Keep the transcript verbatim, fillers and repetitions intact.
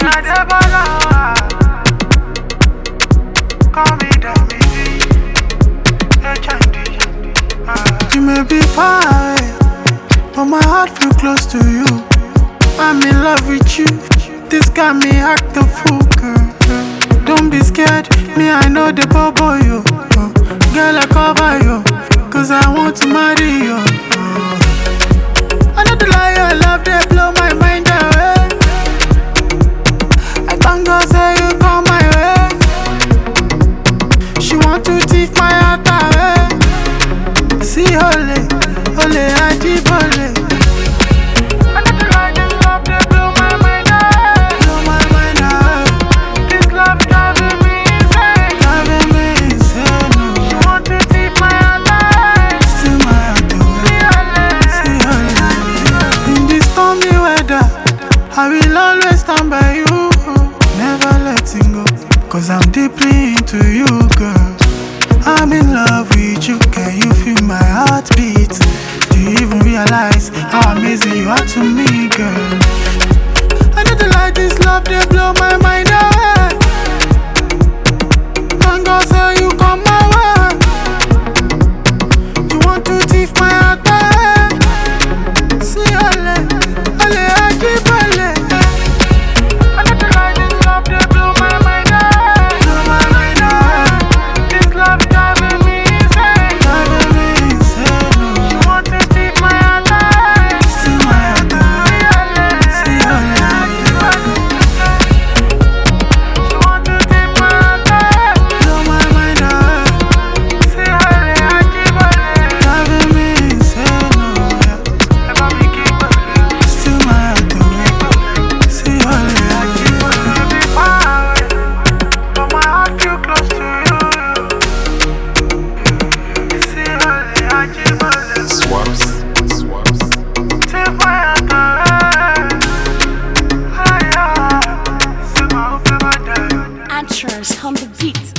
You may be far away, but my heart feel close to you. I'm in love with you. This got me act the fool, girl. Don't be scared, me I know the bobo you. Girl, I cover you, cause I want to marry you. I know the lie, your love, they blow my mind away. I can't go say you come my way. She want to thief my heart away. See, ole, ole, ajibole. I know the lie, this love, they blow my mind away. Blow my mind away. This love driving me insane. Driving me insane, no. She want to thief my heart away. Steal my heart away. See, ole. In this stormy weather, I will always stand by you. Never letting go, cause I'm deeply into you, girl. I'm in love with you, can you feel my heartbeat? Do you even realize how amazing you are to me, girl? I know the light, this love, they blow my mind away. Thank God say you come my way. You want to thief my heart away. See, ole, ole, ajibole. I know the light, this love, they blow my mind away. Blow my mind away. This love driving me insane. Driving me insane, no. She want to thief my heart away. Steal my heart away. See, ole. She want to thief my heart away. Blow my mind away. See, ole, ajibole. Driving me insane, no. Ever me keep it. Steal my heart away. See, ole, ajibole. You be far away, but my heart feel close to you. See, ole, ajibole. Swaps, swaps. Take my heart away. Ah, yeah. See my hope never die. Anchors on the beat.